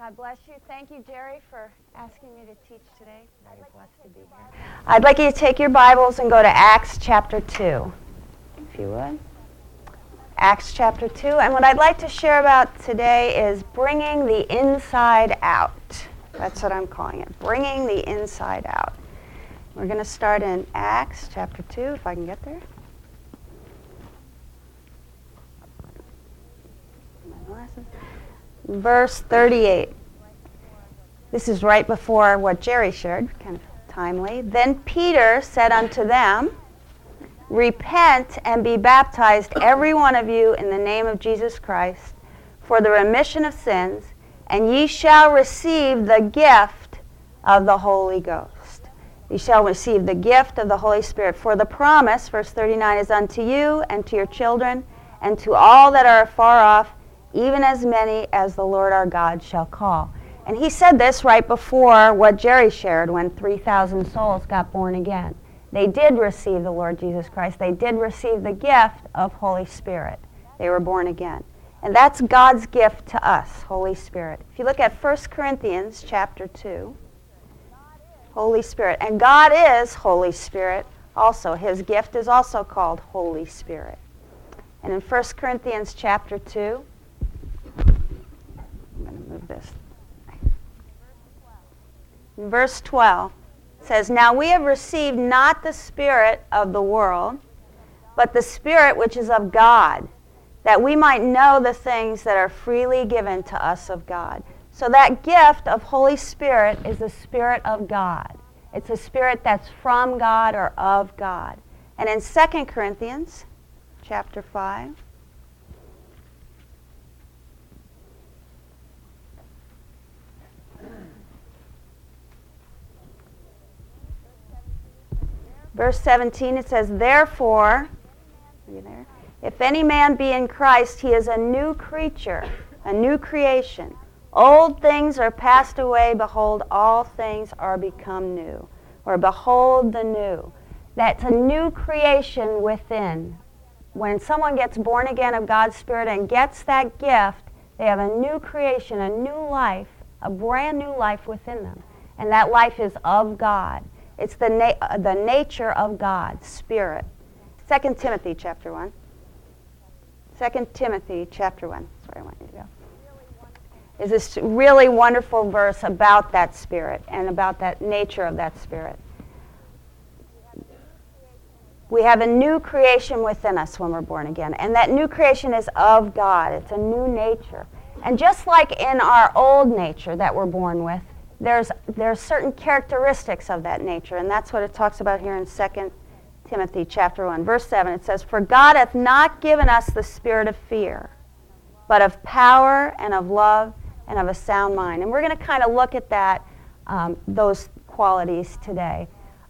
God bless you. Thank you, Jerry, for asking me to teach today. Very blessed to be here. I'd like you to take your Bibles and go to Acts chapter 2, if you would. Acts chapter 2. And what I'd like to share about today is bringing the inside out. That's what I'm calling it, bringing the inside out. We're going to start in Acts chapter 2, if I can get there. Verse 38. This is right before what Jerry shared, kind of timely. Then Peter said unto them, Repent and be baptized, every one of you, in the name of Jesus Christ, for the remission of sins, and ye shall receive the gift of the Holy Ghost. Ye shall receive the gift of the Holy Spirit. For the promise, verse 39, is unto you and to your children, and to all that are afar off, even as many as the Lord our God shall call. And he said this right before what Jerry shared when 3,000 souls got born again. They did receive the Lord Jesus Christ. They did receive the gift of Holy Spirit. They were born again. And that's God's gift to us, Holy Spirit. If you look at 1 Corinthians chapter 2, Holy Spirit. And God is Holy Spirit also. His gift is also called Holy Spirit. And in 1 Corinthians chapter 2, I'm going to move this. In verse 12, it says, Now we have received not the spirit of the world, but the Spirit which is of God, that we might know the things that are freely given to us of God. So that gift of Holy Spirit is the Spirit of God. It's a Spirit that's from God or of God. And in 2 Corinthians chapter 5, verse 17, it says, Therefore, are you there? If any man be in Christ, he is a new creature, a new creation. Old things are passed away, behold, all things are become new. Or behold the new. That's a new creation within. When someone gets born again of God's Spirit and gets that gift, they have a new creation, a new life, a brand new life within them. And that life is of God. It's the nature of God, Spirit. 2 Timothy chapter 1. 2 Timothy chapter 1. That's where I want you to go. Is this really wonderful verse about that Spirit and about that nature of that Spirit. We have a new creation within us when we're born again. And that new creation is of God. It's a new nature. And just like in our old nature that we're born with, there's certain characteristics of that nature, and that's what it talks about here in 2 Timothy chapter 1. Verse 7, it says, For God hath not given us the spirit of fear, but of power and of love and of a sound mind. And we're going to kind of look at that, those qualities today.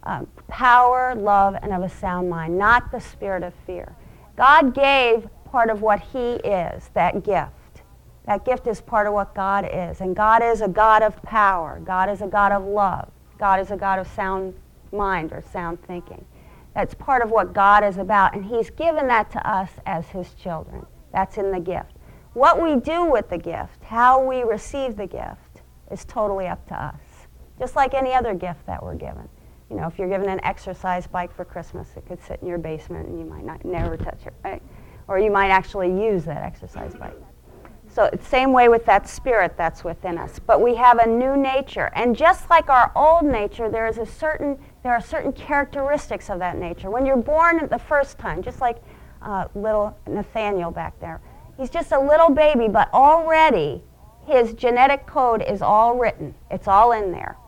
Power, love, and of a sound mind, not the spirit of fear. God gave part of what he is, that gift. That gift is part of what God is. And God is a God of power. God is a God of love. God is a God of sound mind or sound thinking. That's part of what God is about. And he's given that to us as his children. That's in the gift. What we do with the gift, how we receive the gift, is totally up to us. Just like any other gift that we're given. You know, if you're given an exercise bike for Christmas, it could sit in your basement and you might never touch it, right? Or you might actually use that exercise bike. So it's the same way with that Spirit that's within us. But we have a new nature. And just like our old nature, there are certain characteristics of that nature. When you're born the first time, just like little Nathaniel back there, he's just a little baby, but already his genetic code is all written. It's all in there.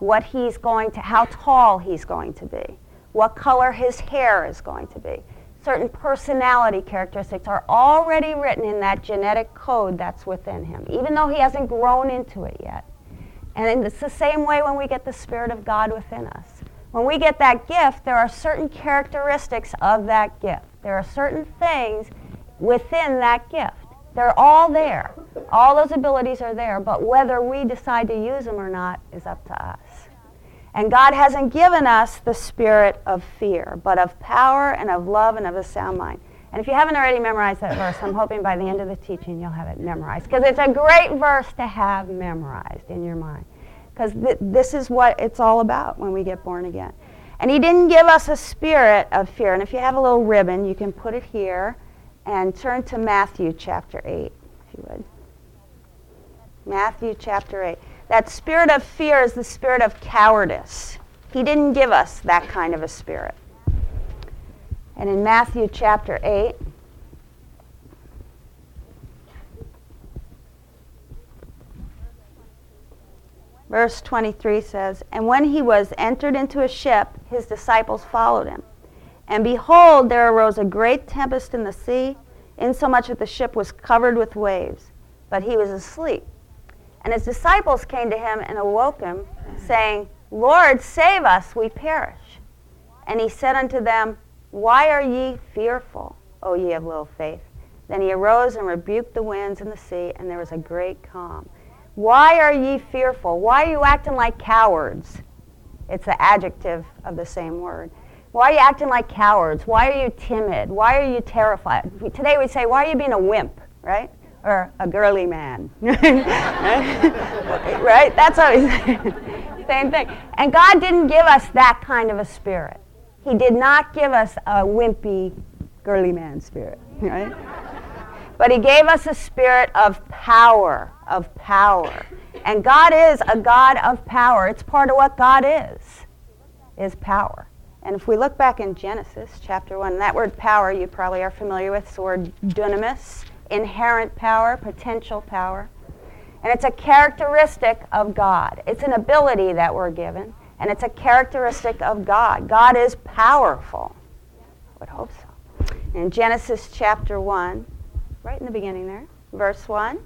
How tall he's going to be, what color his hair is going to be. Certain personality characteristics are already written in that genetic code that's within him, even though he hasn't grown into it yet. And it's the same way when we get the Spirit of God within us. When we get that gift, there are certain characteristics of that gift. There are certain things within that gift. They're all there. All those abilities are there, but whether we decide to use them or not is up to us. And God hasn't given us the spirit of fear, but of power and of love and of a sound mind. And if you haven't already memorized that verse, I'm hoping by the end of the teaching you'll have it memorized. Because it's a great verse to have memorized in your mind. Because this is what it's all about when we get born again. And he didn't give us a spirit of fear. And if you have a little ribbon, you can put it here and turn to Matthew chapter 8, if you would. Matthew chapter 8. That spirit of fear is the spirit of cowardice. He didn't give us that kind of a spirit. And in Matthew chapter 8, verse 23 says, "And when he was entered into a ship, his disciples followed him. And behold, there arose a great tempest in the sea, insomuch that the ship was covered with waves. But he was asleep. And his disciples came to him and awoke him, saying, Lord, save us, we perish. And he said unto them, Why are ye fearful, O ye of little faith? Then he arose and rebuked the winds and the sea, and there was a great calm. Why are ye fearful? Why are you acting like cowards? It's the adjective of the same word. Why are you acting like cowards? Why are you timid? Why are you terrified? Today we say, why are you being a wimp, right? Or a girly man. Right? That's what we say. Same thing. And God didn't give us that kind of a spirit. He did not give us a wimpy, girly man spirit, right? But he gave us a spirit of power, And God is a God of power. It's part of what God is power. And if we look back in Genesis chapter 1, that word power you probably are familiar with, the word dunamis, inherent power, potential power. And it's a characteristic of God. It's an ability that we're given, and it's a characteristic of God. God is powerful. I would hope so. In Genesis chapter 1, right in the beginning there, verse 1,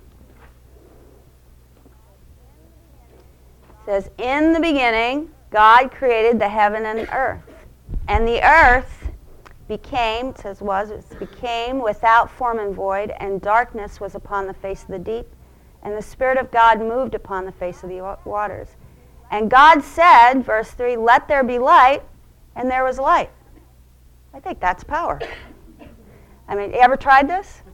says, In the beginning, God created the heaven and earth. And the earth became, it says became without form and void, and darkness was upon the face of the deep, and the Spirit of God moved upon the face of the waters. And God said, verse 3, Let there be light, and there was light. I think that's power. I mean, you ever tried this?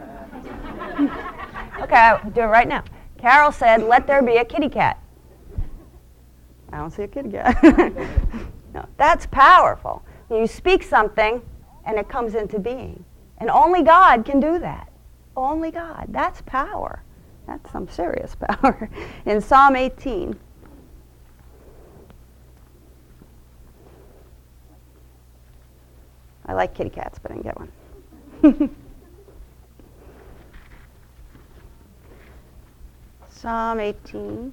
Okay, I'll do it right now. Carol said, Let there be a kitty cat. I don't see a kitty cat. No, that's powerful. You speak something, and it comes into being. And only God can do that. Only God. That's power. That's some serious power. In Psalm 18, I like kitty cats, but I didn't get one. Psalm 18.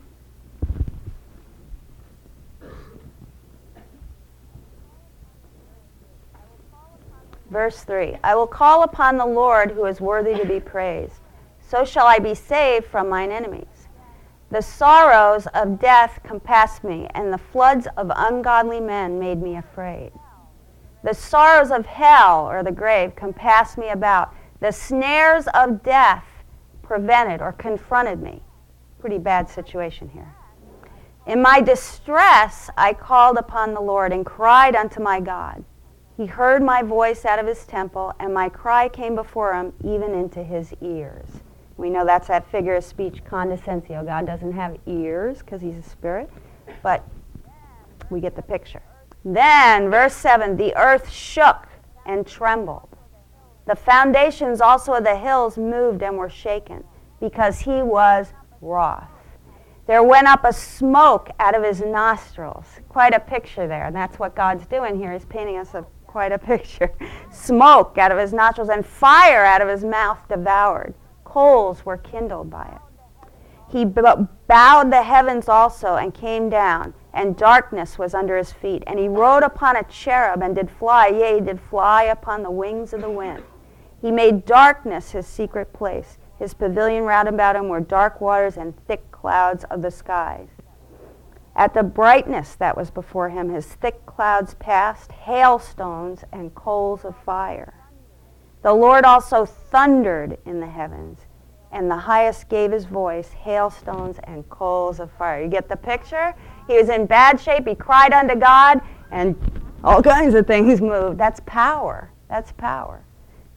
Verse 3, I will call upon the Lord who is worthy to be praised. So shall I be saved from mine enemies. The sorrows of death compassed me, and the floods of ungodly men made me afraid. The sorrows of hell, or the grave, compassed me about. The snares of death prevented or confronted me. Pretty bad situation here. In my distress I called upon the Lord and cried unto my God. He heard my voice out of his temple, and my cry came before him even into his ears. We know that's that figure of speech, condescensio. God doesn't have ears because he's a spirit, but we get the picture. Then, verse 7, the earth shook and trembled. The foundations also of the hills moved and were shaken, because he was wroth. There went up a smoke out of his nostrils. Quite a picture there, and that's what God's doing here. He's painting us quite a picture. Smoke out of his nostrils, and fire out of his mouth devoured. Coals were kindled by it. He bowed the heavens also and came down, and darkness was under his feet. And he rode upon a cherub and did fly, yea, did fly upon the wings of the wind. He made darkness his secret place. His pavilion round about him were dark waters and thick clouds of the skies. At the brightness that was before him, his thick clouds passed, hailstones and coals of fire. The Lord also thundered in the heavens, and the highest gave his voice, hailstones and coals of fire. You get the picture? He was in bad shape. He cried unto God, and all kinds of things moved. That's power. That's power.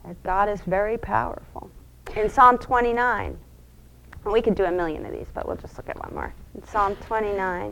that God is very powerful. In Psalm 29, and we could do a million of these, but we'll just look at one more. In Psalm 29,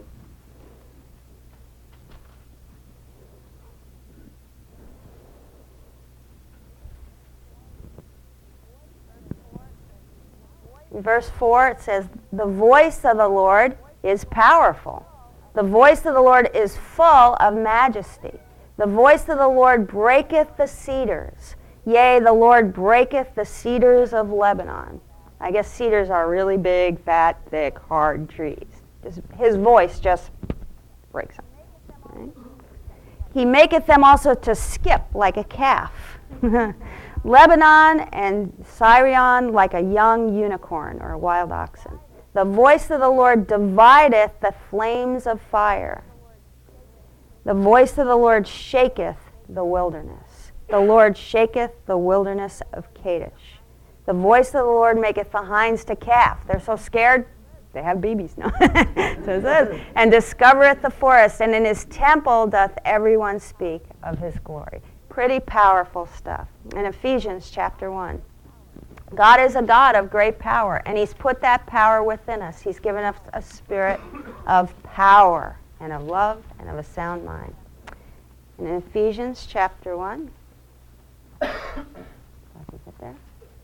in verse 4, it says, "The voice of the Lord is powerful. The voice of the Lord is full of majesty. The voice of the Lord breaketh the cedars. Yea, the Lord breaketh the cedars of Lebanon." I guess cedars are really big, fat, thick, hard trees. His voice just breaks them. Right? He maketh them also to skip like a calf. Lebanon and Sirion like a young unicorn or a wild oxen. The voice of the Lord divideth the flames of fire. The voice of the Lord shaketh the wilderness. The Lord shaketh the wilderness of Kadesh. The voice of the Lord maketh the hinds to calf. They're so scared, they have babies now. So it says, and discovereth the forest, and in his temple doth everyone speak of his glory. Pretty powerful stuff. In Ephesians chapter 1. God is a God of great power, and he's put that power within us. He's given us a spirit of power and of love and of a sound mind. And in Ephesians chapter 1, I can get there.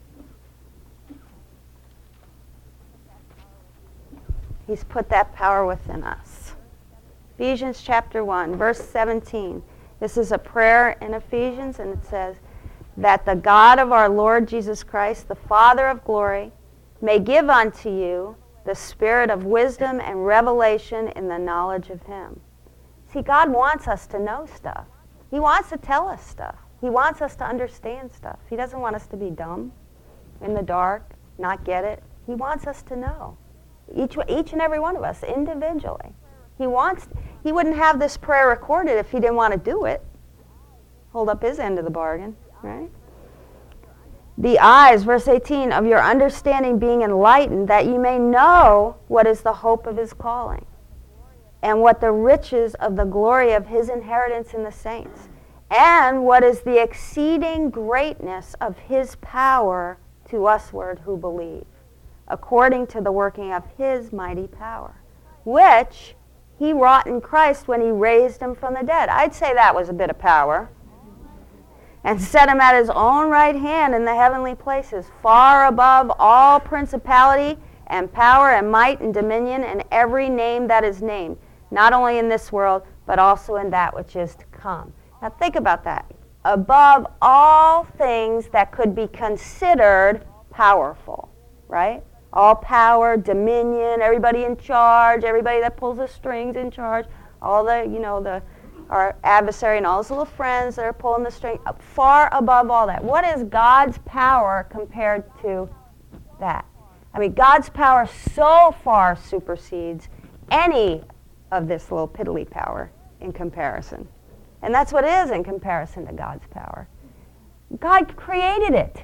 He's put that power within us. Ephesians chapter 1, verse 17. This is a prayer in Ephesians, and it says, "That the God of our Lord Jesus Christ, the Father of glory, may give unto you the spirit of wisdom and revelation in the knowledge of him." See, God wants us to know stuff. He wants to tell us stuff. He wants us to understand stuff. He doesn't want us to be dumb, in the dark, not get it. He wants us to know. Each and every one of us, individually. He wouldn't have this prayer recorded if he didn't want to do it. Hold up his end of the bargain, right? "The eyes," verse 18, "of your understanding being enlightened, that you may know what is the hope of his calling, and what the riches of the glory of his inheritance in the saints, and what is the exceeding greatness of his power to usward who believe, according to the working of his mighty power, which he wrought in Christ when he raised him from the dead." I'd say that was a bit of power. "And set him at his own right hand in the heavenly places, far above all principality and power and might and dominion and every name that is named, not only in this world, but also in that which is to come." Now think about that. Above all things that could be considered powerful, right? All power, dominion, everybody in charge, everybody that pulls the strings in charge, all the, our adversary and all his little friends that are pulling the string, far above all that. What is God's power compared to that? I mean, God's power so far supersedes any of this little piddly power in comparison. And that's what it is in comparison to God's power. God created it.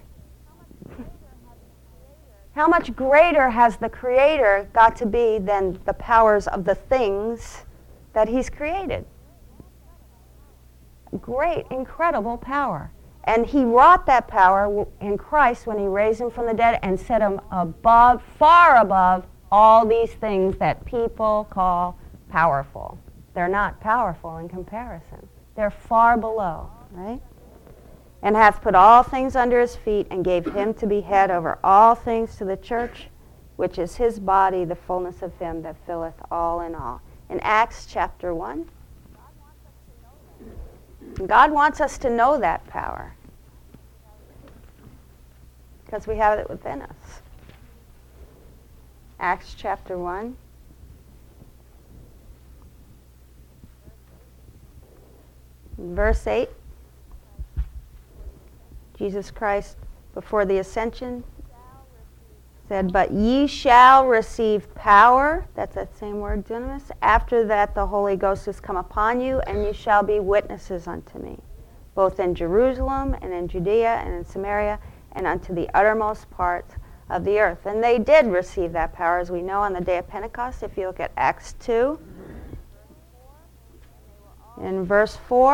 How much greater has the Creator got to be than the powers of the things that he's created? Great, incredible power. And he wrought that power in Christ when he raised him from the dead and set him above, far above, all these things that people call powerful. They're not powerful in comparison. They're far below, right? "And hath put all things under his feet, and gave him to be head over all things to the church, which is his body, the fullness of him that filleth all in all." In Acts chapter 1, God wants us to know that power because we have it within us. Acts chapter 1. Verse 8. Jesus Christ, before the ascension, said, "But ye shall receive power," that's that same word, dunamis, "after that the Holy Ghost is come upon you, and you shall be witnesses unto me, both in Jerusalem and in Judea and in Samaria, and unto the uttermost parts of the earth." And they did receive that power, as we know, on the day of Pentecost. If you look at Acts 2, in verse 4,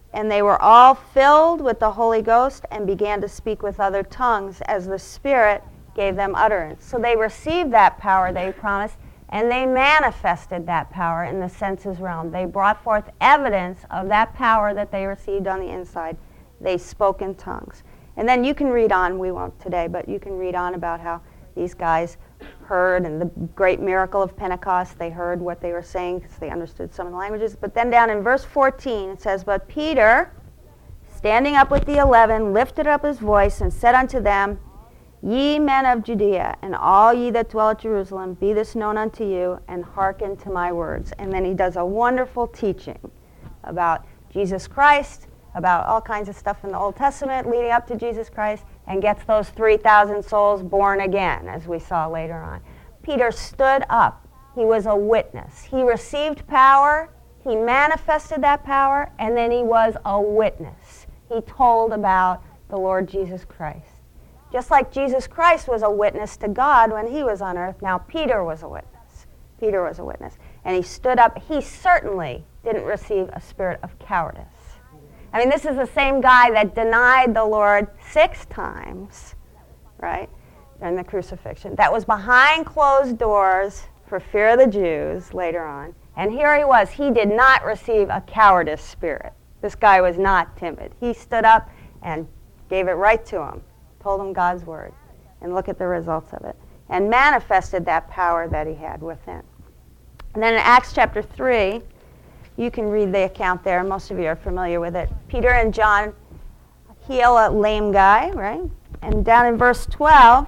And they were all filled with the Holy Ghost and began to speak with other tongues as the Spirit gave them utterance. So they received that power they promised, and they manifested that power in the senses realm. They brought forth evidence of that power that they received on the inside. They spoke in tongues. And then you can read on, we won't today, but you can read on about how these guys heard, and the great miracle of Pentecost, they heard what they were saying because they understood some of the languages. But then down in verse 14 it says, "But Peter, standing up with the 11, lifted up his voice and said unto them, Ye men of Judea, and all ye that dwell at Jerusalem, be this known unto you, and hearken to my words." And then he does a wonderful teaching about Jesus Christ, about all kinds of stuff in the Old Testament leading up to Jesus Christ, and gets those 3,000 souls born again, as we saw later on. Peter stood up. He was a witness. He received power, he manifested that power, and then he was a witness. He told about the Lord Jesus Christ. Just like Jesus Christ was a witness to God when he was on earth, now Peter was a witness. Peter was a witness. And he stood up. He certainly didn't receive a spirit of cowardice. I mean, this is the same guy that denied the Lord 6 times, right, during the crucifixion. That was behind closed doors for fear of the Jews later on. And here he was. He did not receive a cowardice spirit. This guy was not timid. He stood up and gave it right to him, told him God's word. And look at the results of it. And manifested that power that he had within. And then in Acts chapter 3, you can read the account there. Most of you are familiar with it. Peter and John heal a lame guy, right? And down in verse 12,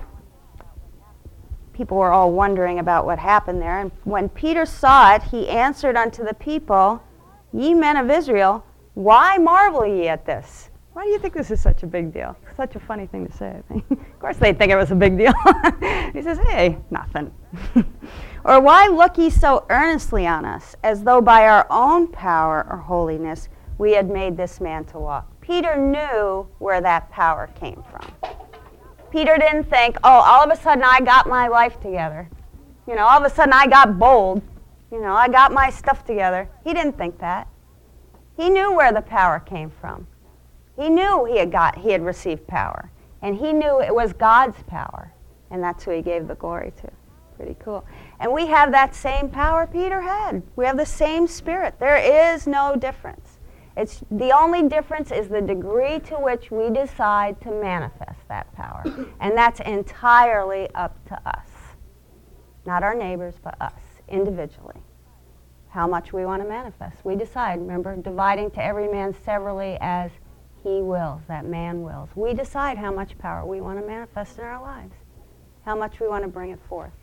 people were all wondering about what happened there. And when Peter saw it, he answered unto the people, Ye men of Israel, why marvel ye at this? Why do you think this is such a big deal? It's such a funny thing to say, I think. Of course they think it was a big deal. He says, hey, nothing. Or why look ye so earnestly on us, as though by our own power or holiness we had made this man to walk? Peter knew where that power came from. Peter didn't think, oh, all of a sudden I got my life together. You know, all of a sudden I got bold. You know, I got my stuff together. He didn't think that. He knew where the power came from. He knew he had received power. And he knew it was God's power. And that's who he gave the glory to. Pretty cool. And we have that same power Peter had. We have the same spirit. There is no difference. It's the only difference is the degree to which we decide to manifest that power. And that's entirely up to us. Not our neighbors, but us, individually. How much we want to manifest. We decide, remember, dividing to every man severally as he wills, that man wills. We decide how much power we want to manifest in our lives, how much we want to bring it forth.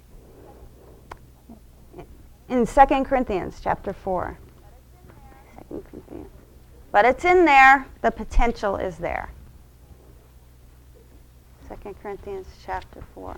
In 2 Corinthians chapter 4. 2 Corinthians. But it's in there. The potential is there. 2 Corinthians chapter 4.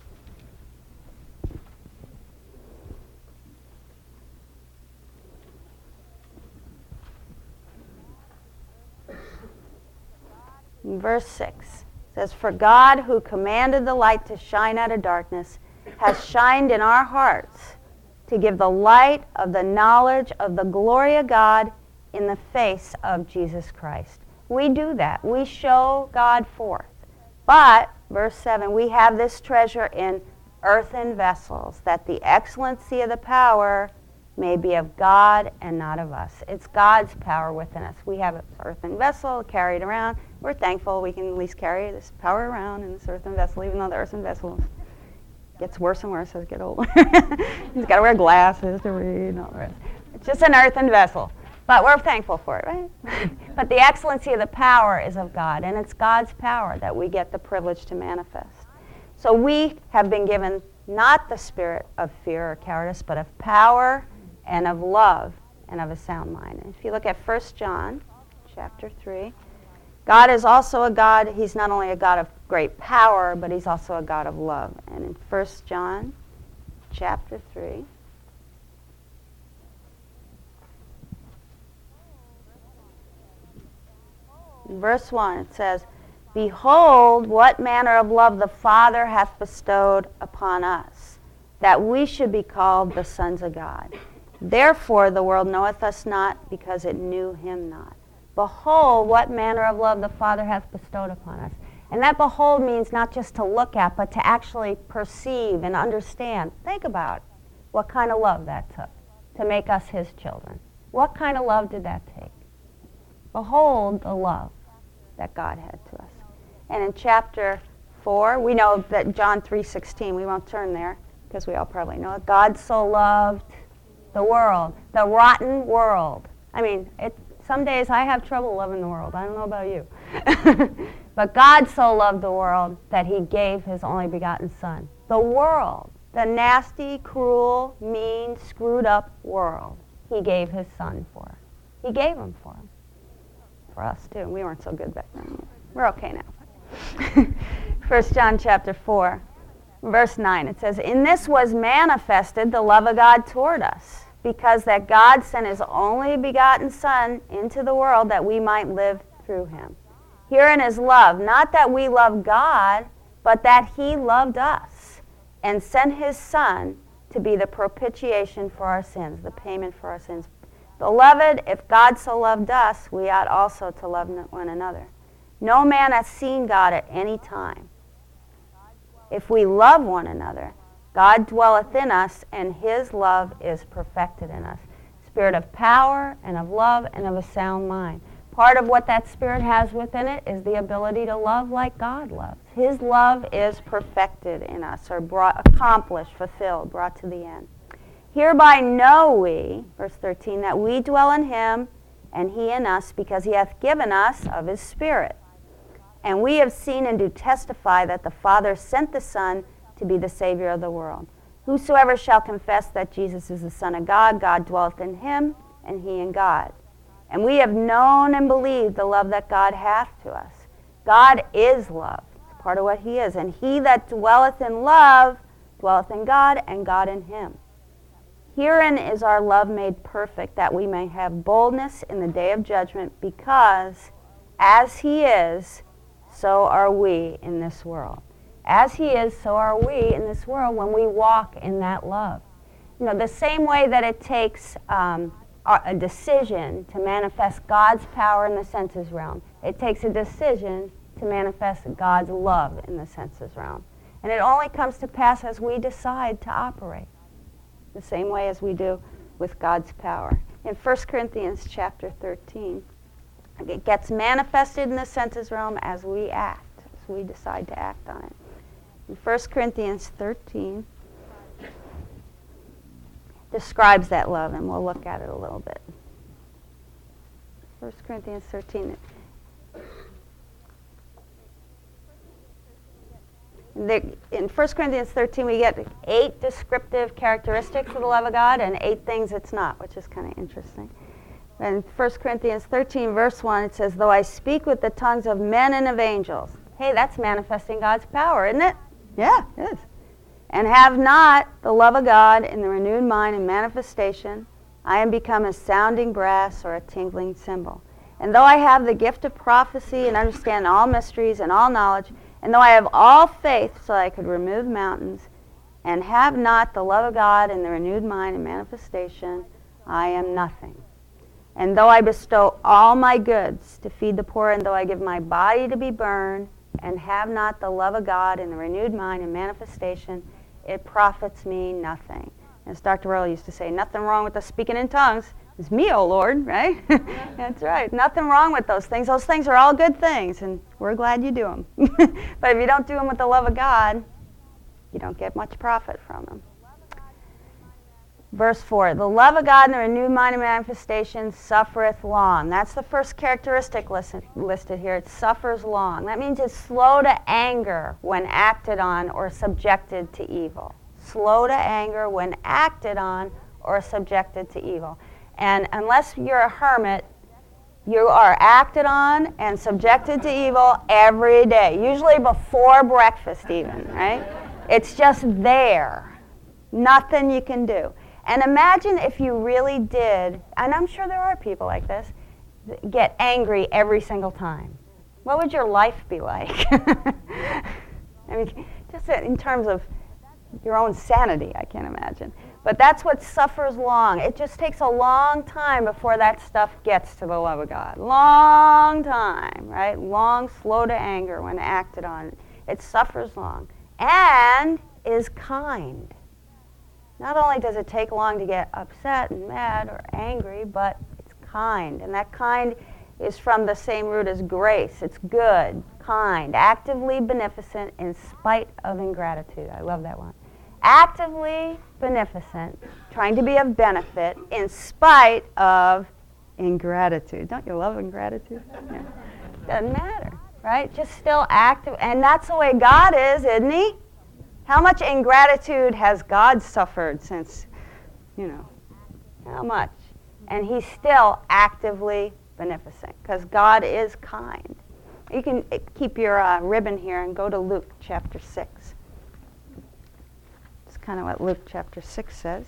In verse 6 says, For God, who commanded the light to shine out of darkness, has shined in our hearts to give the light of the knowledge of the glory of God in the face of Jesus Christ. We do that. We show God forth. But, verse 7, we have this treasure in earthen vessels, that the excellency of the power may be of God and not of us. It's God's power within us. We have an earthen vessel carried around. We're thankful we can at least carry this power around in this earthen vessel, even though the earthen vessel gets worse and worse as we get older. He's got to wear glasses to read and all the rest. It's just an earthen vessel. But we're thankful for it, right? But the excellency of the power is of God, and it's God's power that we get the privilege to manifest. So we have been given not the spirit of fear or cowardice, but of power and of love and of a sound mind. And if you look at 1 John chapter 3, God is also a God, he's not only a God of great power, but he's also a God of love. And in 1 John chapter 3, in verse 1, it says, Behold, what manner of love the Father hath bestowed upon us, that we should be called the sons of God. Therefore the world knoweth us not, because it knew him not. Behold, what manner of love the Father hath bestowed upon us. And that behold means not just to look at, but to actually perceive and understand. Think about what kind of love that took to make us his children. What kind of love did that take? Behold the love that God had to us. And in chapter 4, we know that John 3:16, we won't turn there because we all probably know it. God so loved the world, the rotten world. I mean, some days I have trouble loving the world. I don't know about you. But God so loved the world that he gave his only begotten Son. The world, the nasty, cruel, mean, screwed up world, he gave his Son for. He gave him for him. For us too. We weren't so good back then. We're okay now. 1 John chapter 4, verse 9, it says, In this was manifested the love of God toward us, because that God sent his only begotten Son into the world that we might live through him. Herein is love, not that we love God, but that he loved us and sent his Son to be the propitiation for our sins, the payment for our sins. Beloved, if God so loved us, we ought also to love one another. No man hath seen God at any time. If we love one another, God dwelleth in us, and his love is perfected in us. Spirit of power and of love and of a sound mind. Part of what that Spirit has within it is the ability to love like God loves. His love is perfected in us, or accomplished, fulfilled, brought to the end. Hereby know we, verse 13, that we dwell in him, and he in us, because he hath given us of his Spirit. And we have seen and do testify that the Father sent the Son to be the Savior of the world. Whosoever shall confess that Jesus is the Son of God, God dwelleth in him, and he in God. And we have known and believed the love that God hath to us. God is love. It's part of what he is. And he that dwelleth in love dwelleth in God, and God in him. Herein is our love made perfect, that we may have boldness in the day of judgment, because as he is, so are we in this world. As he is, so are we in this world when we walk in that love. You know, the same way that it takes a decision to manifest God's power in the senses realm, it takes a decision to manifest God's love in the senses realm. And it only comes to pass as we decide to operate the same way as we do with God's power. In 1 Corinthians chapter 13, it gets manifested in the senses realm as we act, as we decide to act on it. In 1 Corinthians 13 describes that love, and we'll look at it a little bit. 1 Corinthians 13. In 1 Corinthians 13, we get 8 descriptive characteristics of the love of God and 8 things it's not, which is kind of interesting. In 1 Corinthians 13, verse 1, it says, Though I speak with the tongues of men and of angels. Hey, that's manifesting God's power, isn't it? Yeah, it is. And have not the love of God in the renewed mind and manifestation, I am become as sounding brass or a tinkling cymbal. And though I have the gift of prophecy and understand all mysteries and all knowledge, and though I have all faith so I could remove mountains, and have not the love of God in the renewed mind and manifestation, I am nothing. And though I bestow all my goods to feed the poor, and though I give my body to be burned, and have not the love of God in the renewed mind and manifestation, it profits me nothing. As Dr. Rowe used to say, nothing wrong with us speaking in tongues. It's me, O Lord, right? That's right. Nothing wrong with those things. Those things are all good things, and we're glad you do them. But if you don't do them with the love of God, you don't get much profit from them. Verse 4, the love of God in the renewed mind and manifestation suffereth long. That's the first characteristic listed here. It suffers long. That means it's slow to anger when acted on or subjected to evil. Slow to anger when acted on or subjected to evil. And unless you're a hermit, you are acted on and subjected to evil every day, usually before breakfast even, right? It's just there. Nothing you can do. And imagine if you really did, and I'm sure there are people like this, get angry every single time. What would your life be like? I mean, just in terms of your own sanity, I can't imagine. But that's what suffers long. It just takes a long time before that stuff gets to the love of God. Long time, right? Long, slow to anger when acted on. It suffers long and is kind. Not only does it take long to get upset and mad or angry, but it's kind. And that kind is from the same root as grace. It's good, kind, actively beneficent in spite of ingratitude. I love that one. Actively beneficent, trying to be of benefit in spite of ingratitude. Don't you love ingratitude? Yeah. Doesn't matter, right? Just still active. And that's the way God is, isn't he? How much ingratitude has God suffered since, how much? And he's still actively beneficent because God is kind. You can keep your ribbon here and go to Luke chapter 6. It's kind of what Luke chapter 6 says.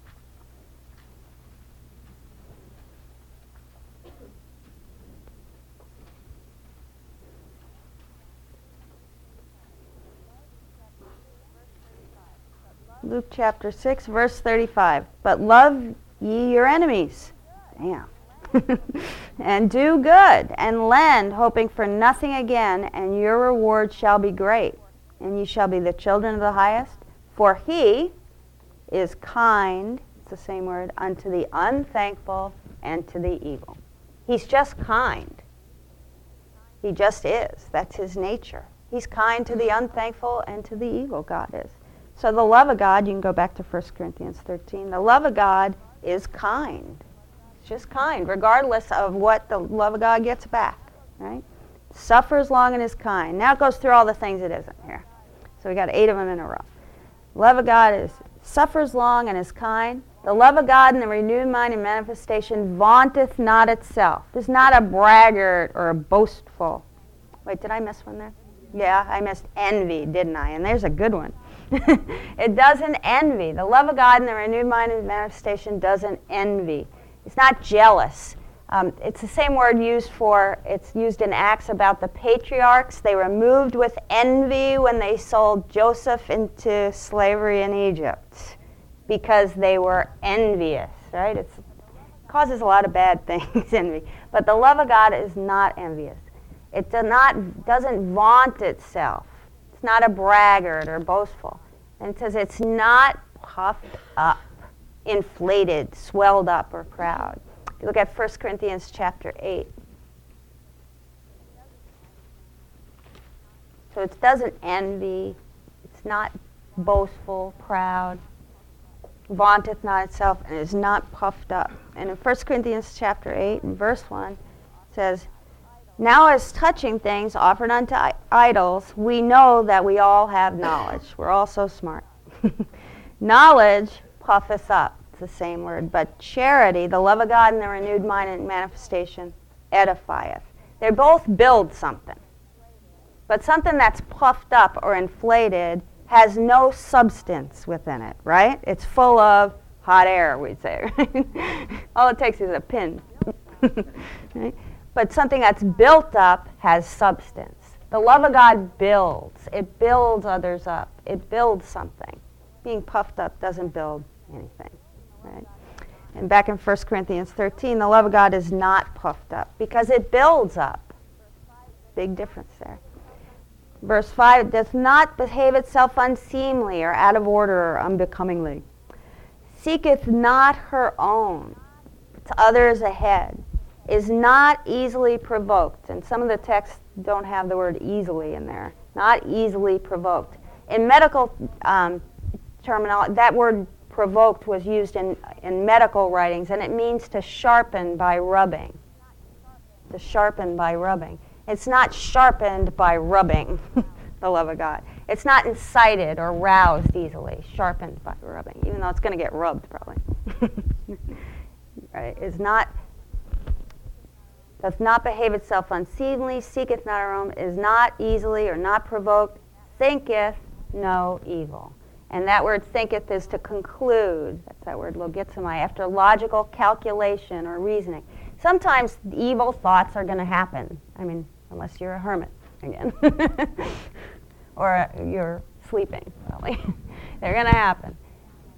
Luke chapter 6, verse 35. But love ye your enemies. Damn. And do good, and lend, hoping for nothing again, and your reward shall be great, and ye shall be the children of the highest. For he is kind, it's the same word, unto the unthankful and to the evil. He's just kind. He just is. That's his nature. He's kind to the unthankful and to the evil, God is. So the love of God, you can go back to 1 Corinthians 13, the love of God is kind. It's just kind, regardless of what the love of God gets back, right? Suffers long and is kind. Now it goes through all the things it isn't here. So we got 8 of them in a row. Love of God suffers long and is kind. The love of God in the renewed mind and manifestation vaunteth not itself. Is not a braggart or a boastful. Wait, did I miss one there? Yeah, I missed envy, didn't I? And there's a good one. It doesn't envy. The love of God in the renewed mind and manifestation doesn't envy. It's not jealous. It's the same word it's used in Acts about the patriarchs. They were moved with envy when they sold Joseph into slavery in Egypt because they were envious, right? It causes a lot of bad things, envy. But the love of God is not envious. It doesn't vaunt itself. It's not a braggart or boastful. And it says it's not puffed up, inflated, swelled up, or proud. If you look at 1 Corinthians chapter 8. So it doesn't envy. It's not boastful, proud. Vaunteth not itself, and is not puffed up. And in 1 Corinthians chapter 8 and verse 1, it says, now as touching things offered unto idols, we know that we all have knowledge. We're all so smart. Knowledge puffeth up. It's the same word. But charity, the love of God and the renewed mind and manifestation, edifieth. They both build something. But something that's puffed up or inflated has no substance within it, right? It's full of hot air, we'd say. All it takes is a pin. Right? But something that's built up has substance. The love of God builds. It builds others up. It builds something. Being puffed up doesn't build anything. Right? And back in 1 Corinthians 13, the love of God is not puffed up because it builds up. Big difference there. Verse 5, it does not behave itself unseemly or out of order or unbecomingly. Seeketh not her own, puts others ahead. Is not easily provoked. And some of the texts don't have the word easily in there. Not easily provoked. In medical terminology, that word provoked was used in medical writings, and it means to sharpen by rubbing. To sharpen by rubbing. It's not sharpened by rubbing, the love of God. It's not incited or roused easily, sharpened by rubbing, even though it's going to get rubbed probably. Right? Doth not behave itself unseemly, seeketh not her own, is not easily or not provoked, thinketh no evil. And that word thinketh is to conclude. That's that word logizomai, after logical calculation or reasoning. Sometimes evil thoughts are going to happen. I mean, unless you're a hermit again. Or you're sleeping, probably. They're going to happen.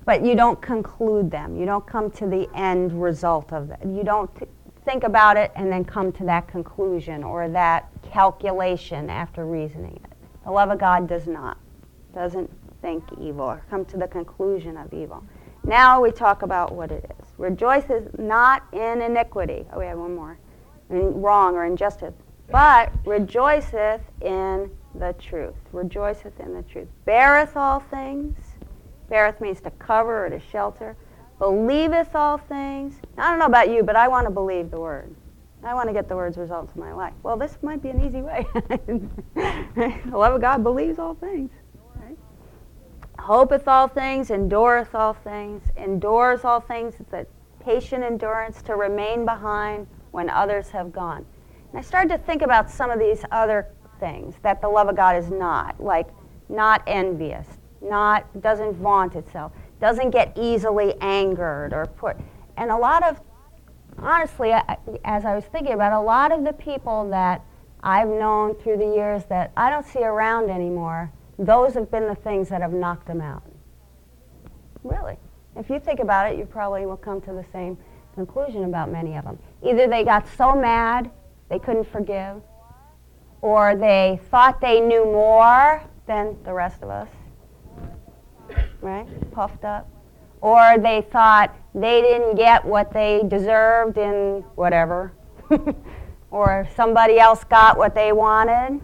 but you don't conclude them. You don't come to the end result of that. You don't think about it and then come to that conclusion or that calculation after reasoning it. The love of God doesn't think evil or come to the conclusion of evil. Now we talk about what it is. Rejoices not in iniquity. Oh, we have one more. In wrong or injustice. But rejoiceth in the truth. Rejoiceth in the truth. Beareth all things. Beareth means to cover or to shelter. Believeth all things. Now, I don't know about you, but I want to believe the word. I want to get the word's results in my life. Well, this might be an easy way. The love of God believes all things. Right? Hopeth all things, endureth all things, endures all things. It's a patient endurance to remain behind when others have gone. And I started to think about some of these other things that the love of God is not, like not envious, doesn't vaunt itself, doesn't get easily angered or and a lot of, honestly, as I was thinking about it, a lot of the people that I've known through the years that I don't see around anymore, those have been the things that have knocked them out. Really. If you think about it, you probably will come to the same conclusion about many of them. Either they got so mad they couldn't forgive, or they thought they knew more than the rest of us, right? Puffed up. Or they thought they didn't get what they deserved in whatever, or somebody else got what they wanted.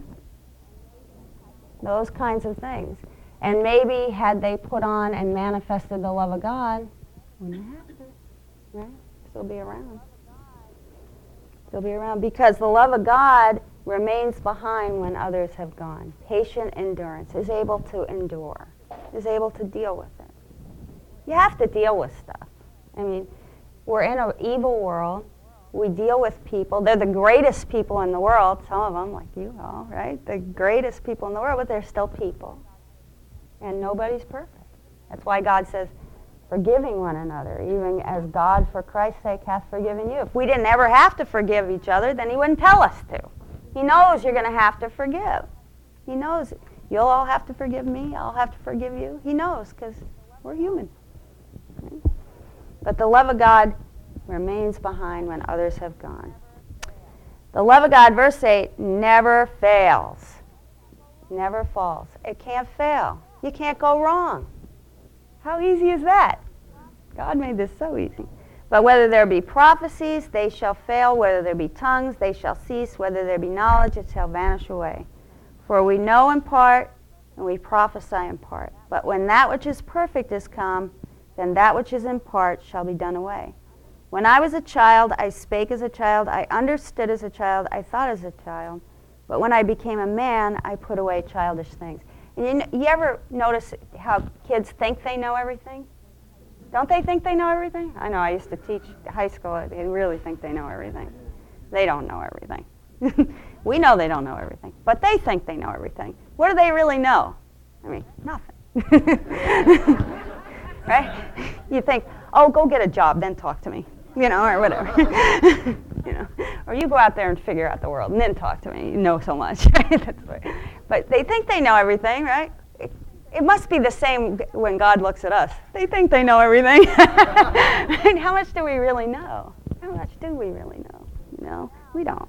Those kinds of things. And maybe had they put on and manifested the love of God, wouldn't have happened, right? Still be around. Still be around because the love of God remains behind when others have gone. Patient endurance, is able to endure, is able to deal with it. You have to deal with stuff. I mean, we're in an evil world. We deal with people. They're the greatest people in the world, some of them, like you all, right? The greatest people in the world, but they're still people. And nobody's perfect. That's why God says, forgiving one another, even as God, for Christ's sake, hath forgiven you. If we didn't ever have to forgive each other, then he wouldn't tell us to. He knows you're going to have to forgive. He knows you'll all have to forgive me, I'll have to forgive you. He knows, because we're human. Right? But the love of God remains behind when others have gone. The love of God, verse 8, never fails. Never falls. It can't fail. You can't go wrong. How easy is that? God made this so easy. But whether there be prophecies, they shall fail. Whether there be tongues, they shall cease. Whether there be knowledge, it shall vanish away. For we know in part, and we prophesy in part. But when that which is perfect is come, then that which is in part shall be done away. When I was a child, I spake as a child, I understood as a child, I thought as a child. But when I became a man, I put away childish things. And you ever notice how kids think they know everything? Don't they think they know everything? I know, I used to teach high school. They really think they know everything. They don't know everything. We know they don't know everything, but they think they know everything. What do they really know? I mean, nothing. Right? You think, oh, go get a job, then talk to me, or whatever. Or you go out there and figure out the world, and then talk to me. You know so much, right? That's right. But they think they know everything, right? It must be the same when God looks at us. They think they know everything. And how much do we really know? How much do we really know? We don't.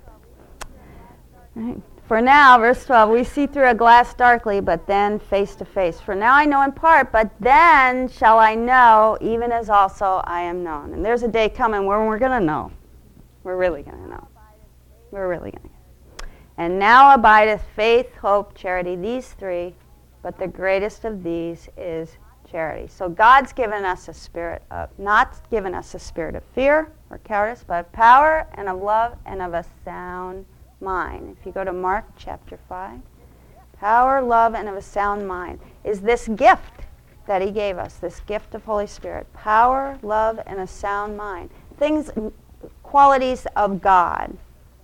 Right. For now, verse 12, we see through a glass darkly, but then face to face. For now I know in part, but then shall I know, even as also I am known. And there's a day coming where we're going to know. We're really going to know. We're really going to. And now abideth faith, hope, charity, these three, but the greatest of these is charity. So God's given us not given us a spirit of fear or cowardice, but of power and of love and of a sound mind. If you go to Mark chapter 5, power, love, and of a sound mind is this gift that he gave us, this gift of Holy Spirit. Power, love, and a sound mind. Things, qualities of God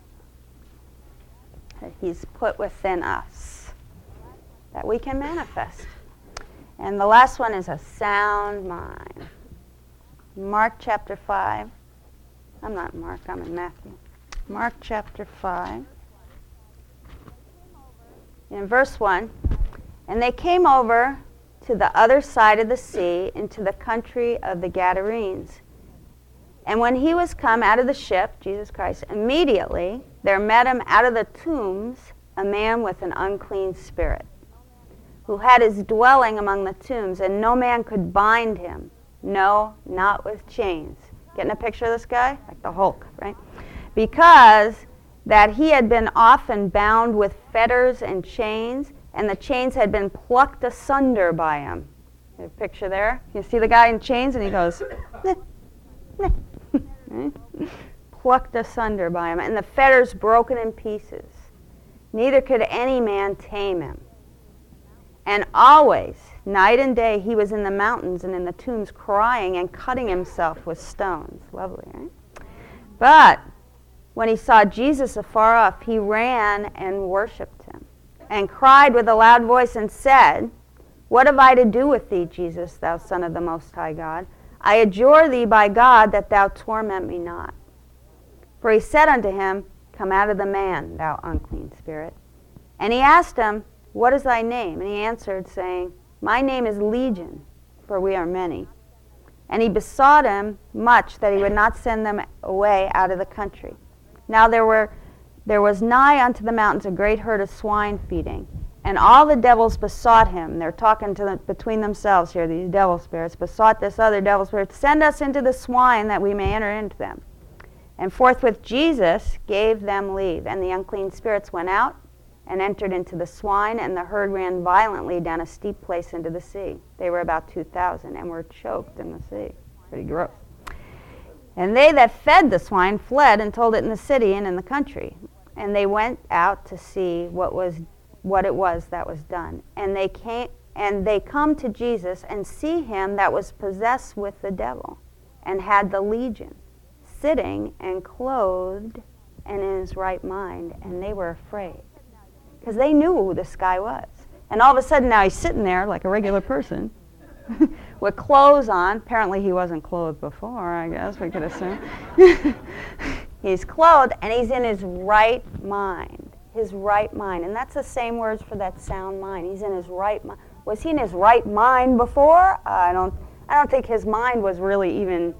that he's put within us that we can manifest. And the last one is a sound mind. Mark chapter 5. I'm not Mark, I'm in Matthew. Mark chapter 5. In verse 1, and they came over to the other side of the sea, into the country of the Gadarenes. And when he was come out of the ship, Jesus Christ, immediately there met him out of the tombs a man with an unclean spirit, who had his dwelling among the tombs, and no man could bind him, no, not with chains. Getting a picture of this guy? Like the Hulk, right? Because that he had been often bound with fetters and chains, and the chains had been plucked asunder by him. You have a picture there? You see the guy in chains, and he goes, "Neh, neh." Plucked asunder by him, and the fetters broken in pieces. Neither could any man tame him. And always, night and day, he was in the mountains and in the tombs, crying and cutting himself with stones. Lovely, right? But when he saw Jesus afar off, he ran and worshipped him, and cried with a loud voice and said, What have I to do with thee, Jesus, thou Son of the Most High God? I adjure thee by God that thou torment me not. For he said unto him, Come out of the man, thou unclean spirit. And he asked him, What is thy name? And he answered, saying, My name is Legion, for we are many. And he besought him much that he would not send them away out of the country. Now there was nigh unto the mountains a great herd of swine feeding, and all the devils besought him. They're talking between themselves here, these devil spirits, besought this other devil spirit, Send us into the swine that we may enter into them. And forthwith Jesus gave them leave, and the unclean spirits went out and entered into the swine, and the herd ran violently down a steep place into the sea. They were about 2,000 and were choked in the sea. Pretty gross. And they that fed the swine fled and told it in the city and in the country. And they went out to see what it was that was done. And they come to Jesus and see him that was possessed with the devil and had the legion, sitting and clothed and in his right mind. And they were afraid, because they knew who this guy was. And all of a sudden now he's sitting there like a regular person with clothes on. Apparently he wasn't clothed before, I guess we could assume. He's clothed and he's in his right mind. His right mind. And that's the same words for that sound mind. He's in his right mind. Was he in his right mind before? I don't think his mind was really even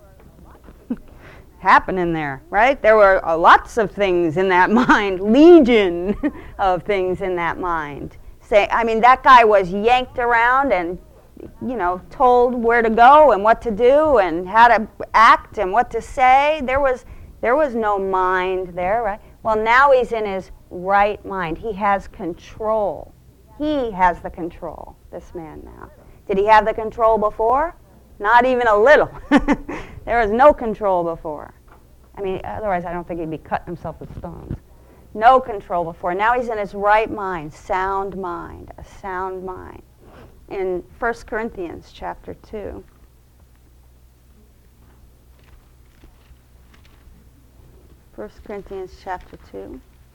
happening there, right? There were lots of things in that mind, legion of things in that mind. That guy was yanked around and, told where to go and what to do and how to act and what to say. There was no mind there, right? Well, now he's in his right mind. He has control. He has the control, this man now. Did he have the control before? Not even a little. There was no control before. Otherwise I don't think he'd be cutting himself with stones. No control before. Now he's in his right mind, sound mind, a sound mind. In 1 Corinthians chapter 2. 1 Corinthians chapter 2.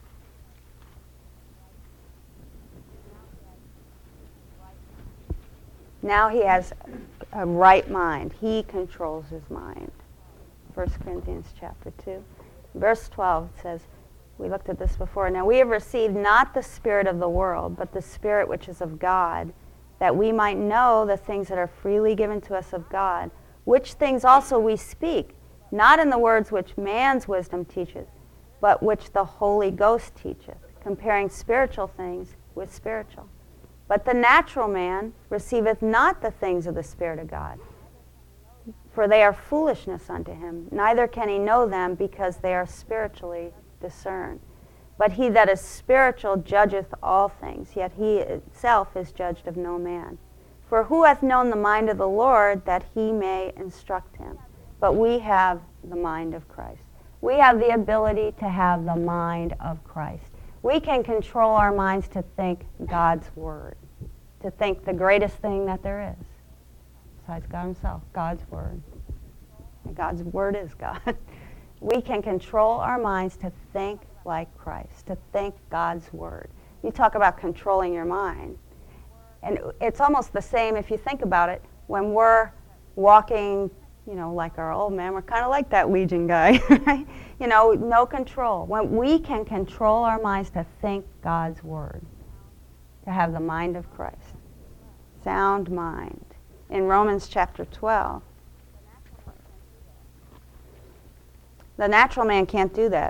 Now he has a right mind. He controls his mind. 1 Corinthians chapter 2. Verse 12 says, we looked at this before. Now we have received not the spirit of the world, but the Spirit which is of God, that we might know the things that are freely given to us of God, which things also we speak, not in the words which man's wisdom teacheth, but which the Holy Ghost teacheth, comparing spiritual things with spiritual. But the natural man receiveth not the things of the Spirit of God, for they are foolishness unto him, neither can he know them, because they are spiritually discerned. But he that is spiritual judgeth all things, yet he himself is judged of no man. For who hath known the mind of the Lord, that he may instruct him? But we have the mind of Christ. We have the ability to have the mind of Christ. We can control our minds to think God's word, to think the greatest thing that there is, besides God himself, God's word. And God's word is God. We can control our minds to think like Christ, to think God's word. You talk about controlling your mind. And it's almost the same if you think about it. When we're walking, like our old man, we're kind of like that Legion guy, right? No control. When we can control our minds to think God's word, to have the mind of Christ. sound mind. In Romans chapter 12. The natural man can't do that.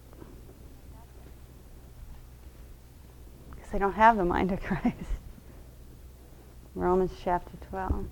Because they don't have the mind of Christ. Romans chapter 12.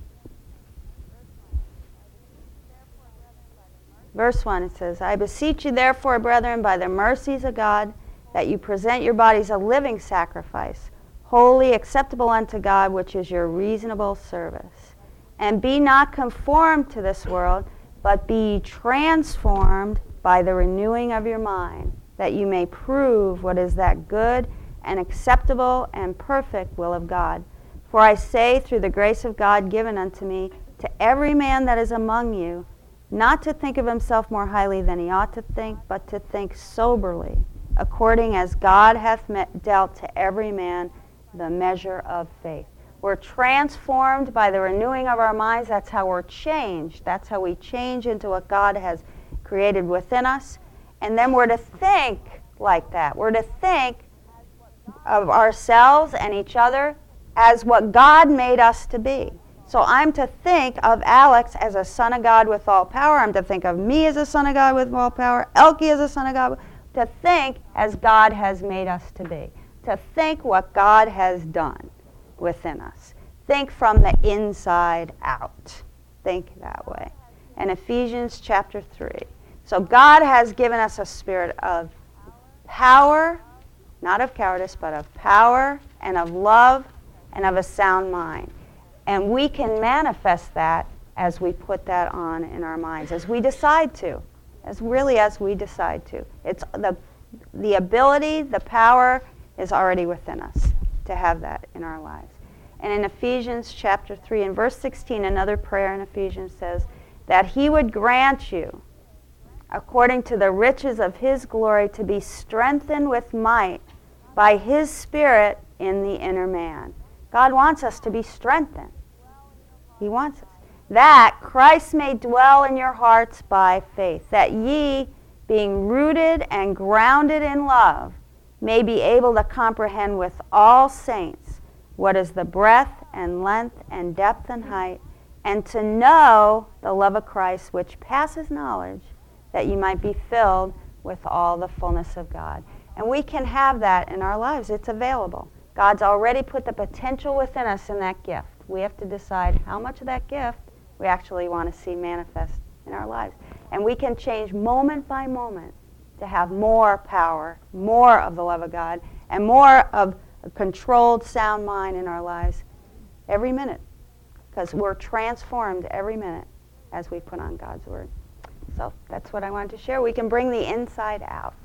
Verse 1, it says, I beseech you therefore, brethren, by the mercies of God, that you present your bodies a living sacrifice, holy, acceptable unto God, which is your reasonable service. And be not conformed to this world, but be transformed by the renewing of your mind, that you may prove what is that good and acceptable and perfect will of God. For I say, through the grace of God given unto me, to every man that is among you, not to think of himself more highly than he ought to think, but to think soberly, according as God hath dealt to every man the measure of faith. We're transformed by the renewing of our minds. That's how we're changed. That's how we change into what God has created within us. And then we're to think like that. We're to think of ourselves and each other as what God made us to be. So I'm to think of Alex as a son of God with all power. I'm to think of me as a son of God with all power. Elke as a son of God. To think as God has made us to be. To think what God has done within us. Think from the inside out. Think that way. And Ephesians chapter 3. So God has given us a spirit of power, not of cowardice, but of power and of love and of a sound mind. And we can manifest that as we put that on in our minds, as we decide to, as we decide to. It's the ability, the power is already within us to have that in our lives. And in Ephesians chapter 3 and verse 16, another prayer in Ephesians says, that he would grant you, according to the riches of his glory, to be strengthened with might by his Spirit in the inner man. God wants us to be strengthened. He wants us. That Christ may dwell in your hearts by faith, that ye, being rooted and grounded in love, may be able to comprehend with all saints what is the breadth and length and depth and height, and to know the love of Christ, which passes knowledge, that you might be filled with all the fullness of God. And we can have that in our lives. It's available. God's already put the potential within us in that gift. We have to decide how much of that gift we actually want to see manifest in our lives. And we can change moment by moment to have more power, more of the love of God, and more of a controlled, sound mind in our lives every minute. Because we're transformed every minute as we put on God's Word. So that's what I wanted to share. We can bring the inside out.